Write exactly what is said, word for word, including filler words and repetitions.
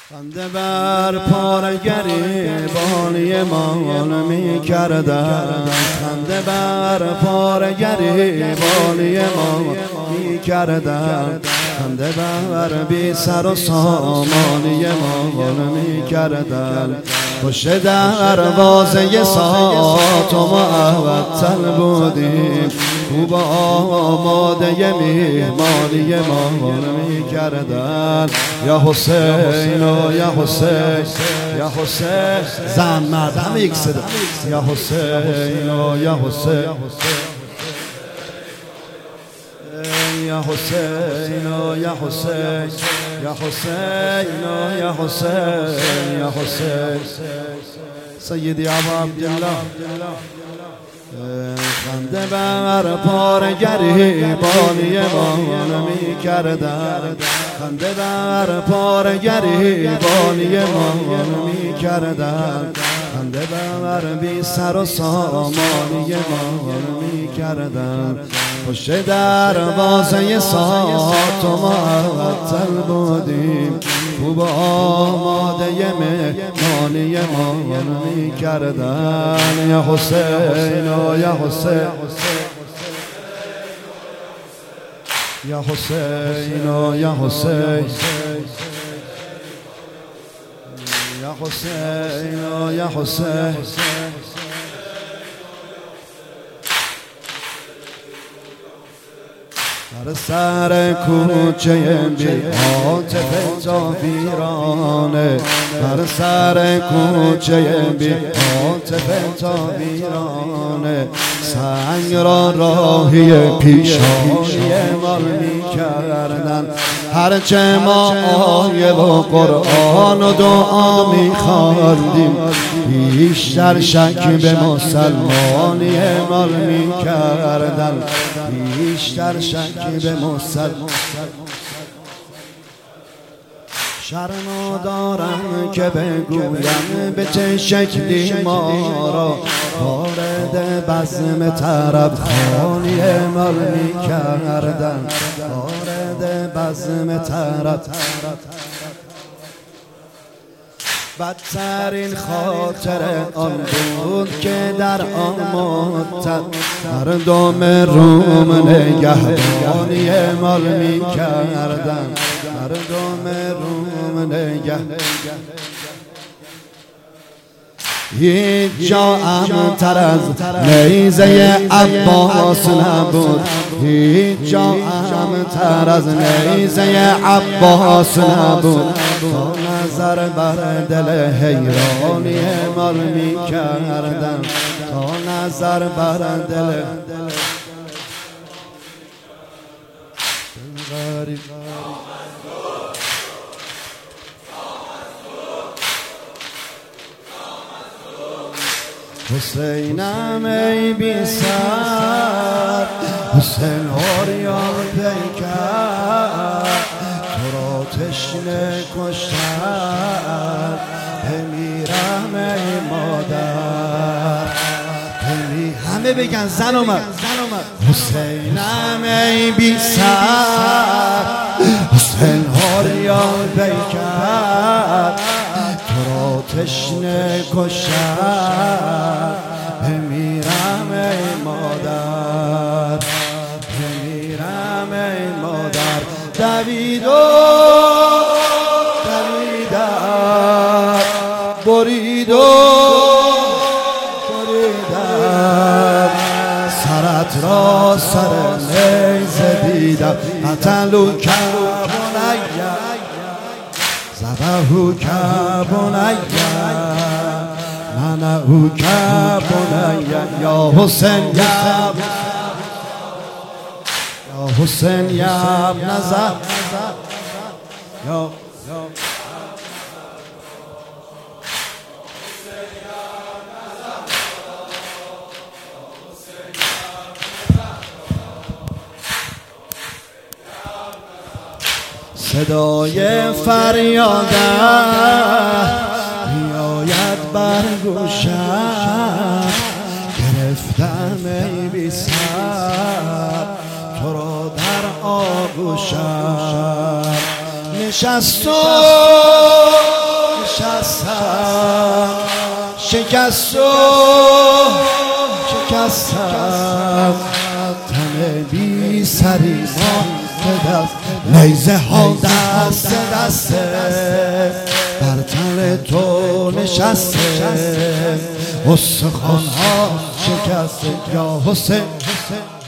خنده بر پاره گریبانی مال می کردم، خنده بر پاره گریبانی مال می کردم، خنده بر بی سر و سامانی مال می کردم. پشت دروازه ساعت و معطل بودیم، خوب آماده میهمانی مال می کردن. یا حسین و یا حسین یا حسین، زن مرد همه یک صدا. یا حسین و یا حسین یا حسین و یا حسین یا حسین و یا حسین یا حسین سیدی ابا عبدالله. خنده بر پاره گریبانی مال می کردم، خنده بر پاره گریبانی مال می کردم، خنده بر بی سر و سامانی مال می کردم. پشت دروازه ساعت و معطل بودیم، خوب آماده مهمانی مال می کردن. یا حسین و یا حسین یا حسین و یا حسین یا حسین و یا حسین در سر کوچه بی عاطفه تا ویرانه، در سر کوچه بی عاطفه تا ویرانه، سنگ را راهی پیشانی مال می کردن. هرچه ما آیه و قرآن و دعا می خواندیم، بیشتر شک به مسلمانی مال می کردن، بیشتر شک به مسلمان. شرم دارم که بگویم به چه شکلی ما را وارد بزم طرب خانی مال می کردن، وارد بزم طرب. بدترین خاطر آن بود که در آن مدت مردم روم نگهبانی مال می کردن، مردم روم نگهبانی. هیچ جا امن‌تر از نیزه عباس نبود، هیچ جا امن‌تر از نیزه عباس نبود. تا نظر بر دل حیرانی مال می کردن، تا نظر بر دل غریب. حسینم ای بی سر، حسین آریان پیکر، تو را تشنه کشتر، بمیرم ای مادر. بمی همه بگن زن اومد. حسینم ای بی سر، حسین آریان پیکر، تشنه کشتر، بمیرم ای مادر، بمیرم ای مادر. دوید و دویدن، برید و بریدن، سرت را سر نیزه دیدم. قتلوا که بنیه ذبحوا که بنیه منعوا که بنیه. یا حسین یا یا حسین یا ابن زهرا یا صدای فریادت میآید بر گوشم، گرفتم ای بی سر تو را در آغوشم. نشست و دست رو شکستم، تن بی سری مانده دست، نیزه ها دست دسته بر تن تو نشسته، استخوان ها شکسته یا حسین.